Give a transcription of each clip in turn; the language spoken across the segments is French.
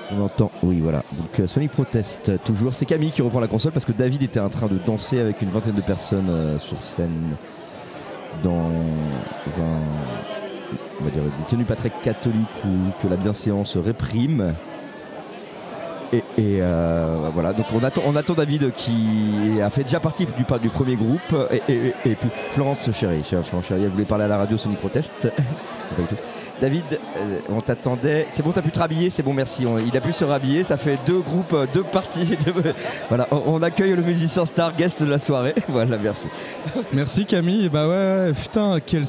On entend, oui voilà. Donc Sonic Protest toujours. C'est Camille qui reprend la console parce que David était en train de danser avec une vingtaine de personnes sur scène dans on va dire des tenues pas très catholiques ou que la bienséance réprime. Et voilà, donc on attend David qui a fait déjà partie du premier groupe et puis Florence Chéri, elle voulait parler à la radio Sonic Protest. Pas du tout. David, on t'attendait. C'est bon, t'as pu te rhabiller, c'est bon, merci. Il a pu se rhabiller, ça fait 2 groupes, 2 parties. Voilà, on accueille le musicien star guest de la soirée. Voilà, merci. Merci Camille. Bah ouais, putain, quel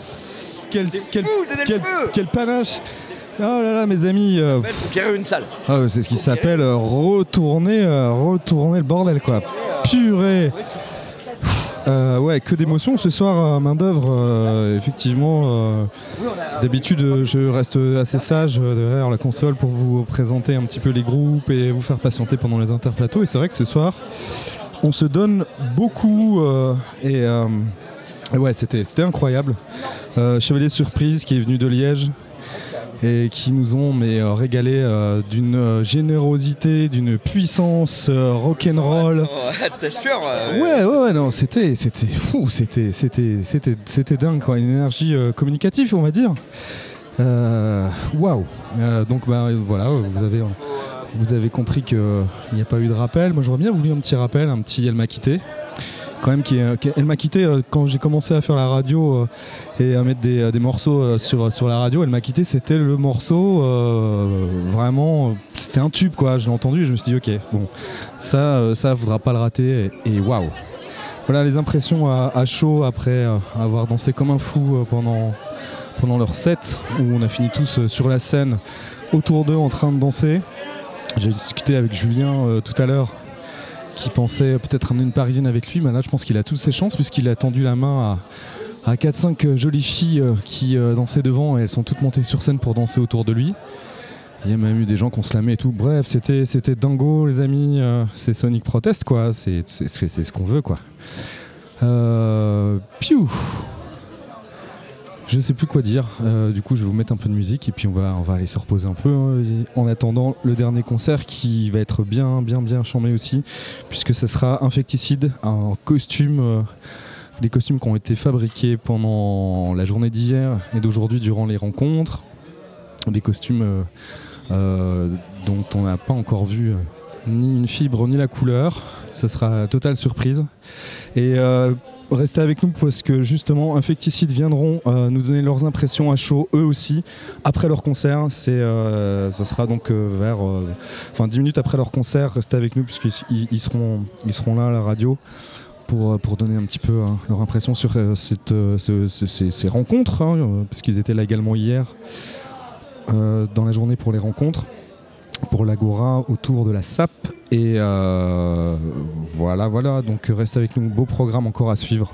panache. Oh là là, mes amis. Faut qu'il y ait une salle. C'est ce qui s'appelle retourner le bordel, quoi. Purée. Ouais, que d'émotions ce soir, main d'œuvre. Effectivement, d'habitude, je reste assez sage derrière la console pour vous présenter un petit peu les groupes et vous faire patienter pendant les interplateaux. Et c'est vrai que ce soir, on se donne beaucoup. Ouais, c'était incroyable. Chevalier Surprise qui est venu de Liège et qui nous ont régalé d'une générosité, d'une puissance rock'n'roll. T'es sûr Ouais, non, c'était fou, c'était dingue, quoi, une énergie communicative, on va dire. Waouh. Donc voilà, vous avez compris qu'il n'y a pas eu de rappel. Moi, j'aurais bien voulu un petit rappel, un petit Elle m'a quitté. Quand même, elle m'a quitté quand j'ai commencé à faire la radio et à mettre des morceaux sur la radio. Elle m'a quitté, c'était le morceau vraiment, c'était un tube, quoi. Je l'ai entendu et je me suis dit ok, bon, ça faudra pas le rater et waouh. Voilà les impressions à chaud après avoir dansé comme un fou pendant leur set où on a fini tous sur la scène autour d'eux en train de danser. J'ai discuté avec Julien tout à l'heure, qui pensait peut-être ramener une Parisienne avec lui, mais là je pense qu'il a toutes ses chances puisqu'il a tendu la main à 4-5 jolies filles qui dansaient devant et elles sont toutes montées sur scène pour danser autour de lui. Il y a même eu des gens qui ont slamé et tout. Bref, c'était dingo les amis, c'est Sonic Protest, quoi, c'est ce qu'on veut, quoi. Piou. Je sais plus quoi dire, du coup je vais vous mettre un peu de musique et puis on va aller se reposer un peu en attendant le dernier concert qui va être bien chambé aussi, puisque ça sera Infecticide, un costume, des costumes qui ont été fabriqués pendant la journée d'hier et d'aujourd'hui durant les rencontres, des costumes dont on n'a pas encore vu ni une fibre ni la couleur, ça sera totale surprise. Et restez avec nous parce que justement Infecticide viendront nous donner leurs impressions à chaud eux aussi après leur concert. Ça sera donc vers 10 minutes après leur concert. Restez avec nous puisqu'ils seront là à la radio pour donner un petit peu leur impression sur ces rencontres, parce qu'ils étaient là également hier dans la journée pour les rencontres, pour l'Agora autour de la SAP. Et voilà, donc restez avec nous, beau programme encore à suivre.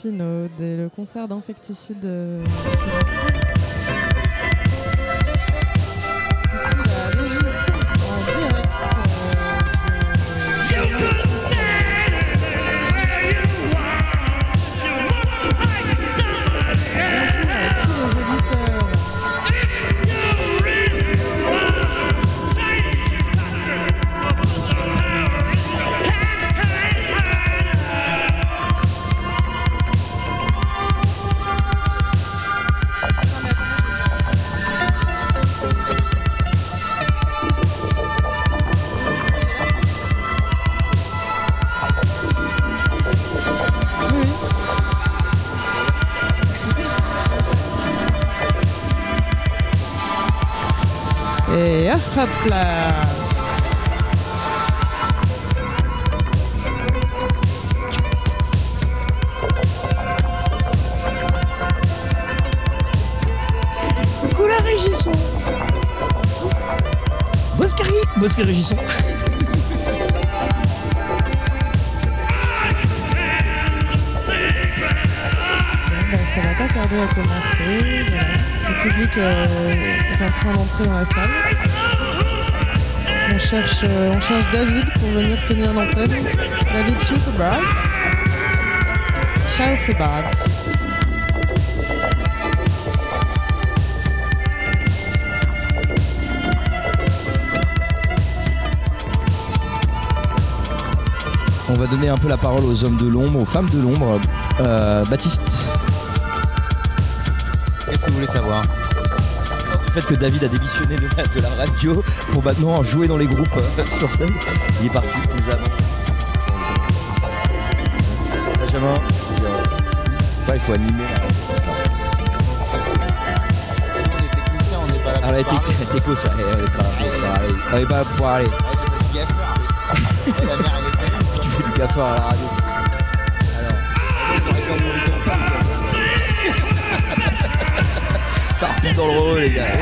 Pinot, le concert d'Infecticide commencé. Ici, la régie son en direct et hop là. Coucou la Régisson. Bosquet Régisson. Ça va pas tarder à commencer. Voilà. Le public est en train d'entrer dans la salle. On cherche David pour venir tenir l'antenne. David Schaufferbad. On va donner un peu la parole aux hommes de l'ombre, aux femmes de l'ombre. Baptiste. Qu'est-ce que vous voulez savoir? Le fait que David a démissionné de la radio pour maintenant jouer dans les groupes sur scène. Il est parti, nous avons Benjamin, je sais pas, il faut animer là. Nous on est techniciens, on n'est pas là pour parler. Téco ça, on est pas là pour aller. Du gaffeur. La mère elle est salie. Tu fais du gaffeur à la radio. Alors, j'aurais pas nourri comme ça. ça repisse dans le rôle les gars.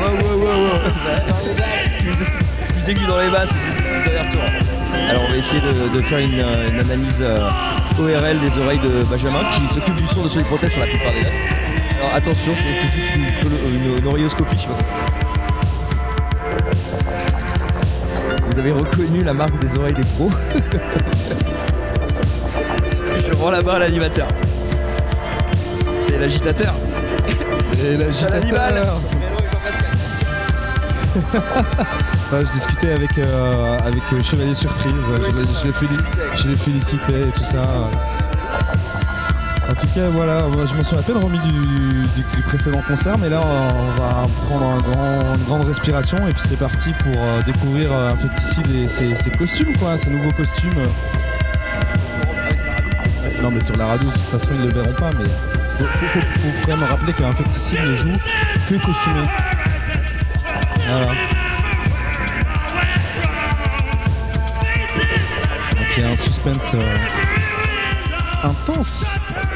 Plus d'aigus dans les basses, plus d'aller-retour. Alors on va essayer de faire une analyse ORL des oreilles de Benjamin qui s'occupe du son de Sonic Protest sur la plupart des dates. Alors attention, c'est tout de suite une oreilloscopie, je vois. Vous avez reconnu la marque des oreilles des pros. Je rends la main à l'animateur. C'est l'agitateur. C'est l'agitateur. Je discutais avec Chevalier Surprise, je l'ai félicité et tout ça. En tout cas, voilà, je m'en suis à peine remis du précédent concert, mais là on va prendre une grande respiration et puis c'est parti pour découvrir Infecticide et ses costumes, quoi, ses nouveaux costumes. Non, mais sur la radio, de toute façon, ils ne le verront pas, mais il faut quand même rappeler qu'Infecticide ne joue que costumé. Voilà. Donc il y a un suspense intense.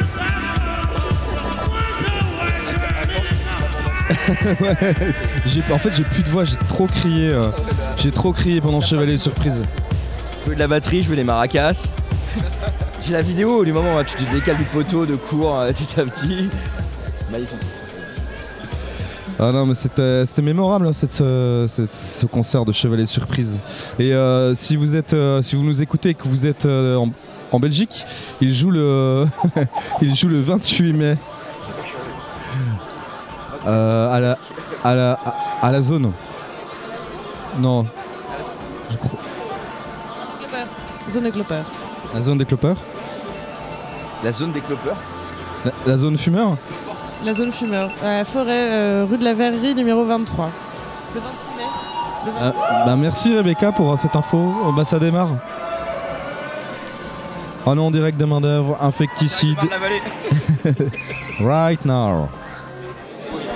Ouais, en fait j'ai plus de voix, j'ai trop crié pendant Chevalier Surprise. Je veux de la batterie, je veux des maracas. J'ai la vidéo du moment où tu te décales du poteau de cours petit à petit. Magnifique. Ah non mais c'était mémorable hein, ce concert de Chevalier Surprise. Et si vous nous écoutez et que vous êtes en Belgique, il joue le 28 mai à la zone. Non. Je crois. Zone des clopeurs. La zone des clopeurs. La zone des clopeurs. La zone fumeur. La zone fumeur. Forêt, rue de la Verrerie, numéro 23. Le 28 mai. Merci Rebecca pour cette info. Ça démarre. On est en direct de main d'œuvre, Infecticide. La vallée. Right now.